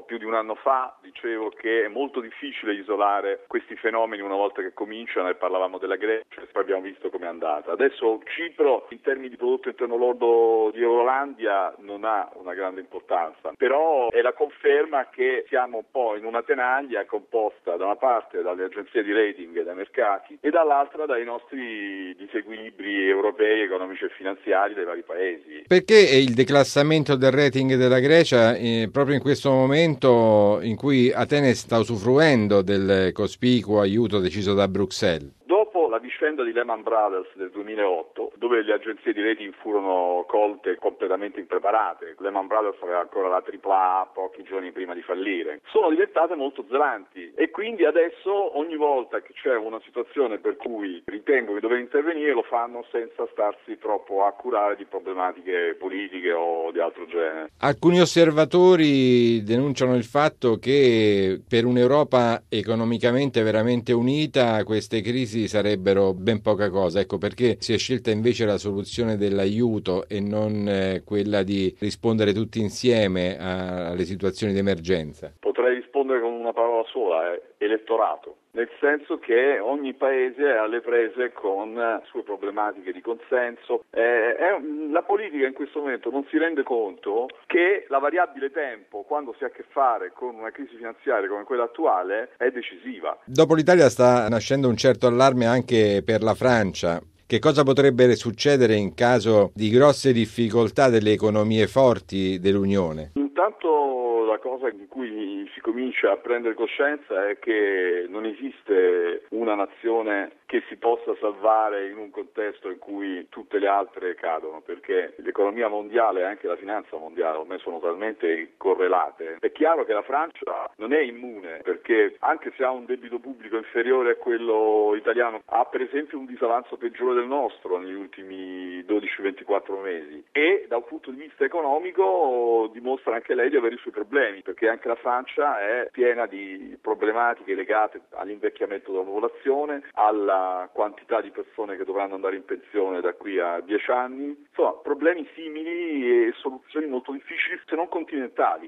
più di un anno fa dicevo che è molto difficile isolare questi fenomeni una volta che cominciano, e parlavamo della Grecia, e poi abbiamo visto com'è andata. Adesso Cipro in termini di prodotto interno lordo di Eurolandia non ha una grande importanza, però è la conferma che siamo un po' in una tenaglia composta da una parte dalle agenzie di rating e dai mercati e dall'altra dai nostri disequilibri europei, economici e finanziari dei vari paesi. Perché il declassamento del rating della Grecia proprio in questo momento in cui Atene sta usufruendo del cospicuo aiuto deciso da Bruxelles? Dopo la vicenda di Lehman Brothers del 2008, dove le agenzie di rating furono colte completamente impreparate, Lehman Brothers aveva ancora la AAA pochi giorni prima di fallire, sono diventate molto zelanti e quindi adesso ogni volta che c'è una situazione per cui ritengono di dover intervenire lo fanno senza starsi troppo a curare di problematiche politiche o di altro genere. Alcuni osservatori denunciano il fatto che per un'Europa economicamente veramente unita queste crisi sarebbero ben poca cosa, ecco perché si è scelta invece la soluzione dell'aiuto e non quella di rispondere tutti insieme alle situazioni di emergenza. Potrei rispondere con una parola sola, elettorato. Nel senso che ogni paese è alle prese con sue problematiche di consenso. La politica in questo momento non si rende conto che la variabile tempo, quando si ha a che fare con una crisi finanziaria come quella attuale, è decisiva. Dopo l'Italia sta nascendo un certo allarme anche per la Francia. Che cosa potrebbe succedere in caso di grosse difficoltà delle economie forti dell'Unione? Intanto la cosa di cui si comincia a prendere coscienza è che non esiste una nazione che si possa salvare in un contesto in cui tutte le altre cadono, perché l'economia mondiale e anche la finanza mondiale ormai sono talmente correlate. È chiaro che la Francia non è immune, perché anche se ha un debito pubblico inferiore a quello italiano, ha per esempio un disavanzo peggiore del nostro negli ultimi 12-24 mesi e da un punto di vista economico dimostra anche lei di avere i suoi problemi, perché anche la Francia è piena di problematiche legate all'invecchiamento della popolazione, alla quantità di persone che dovranno andare in pensione da qui a 10 anni, insomma problemi simili e soluzioni molto difficili se non continentali.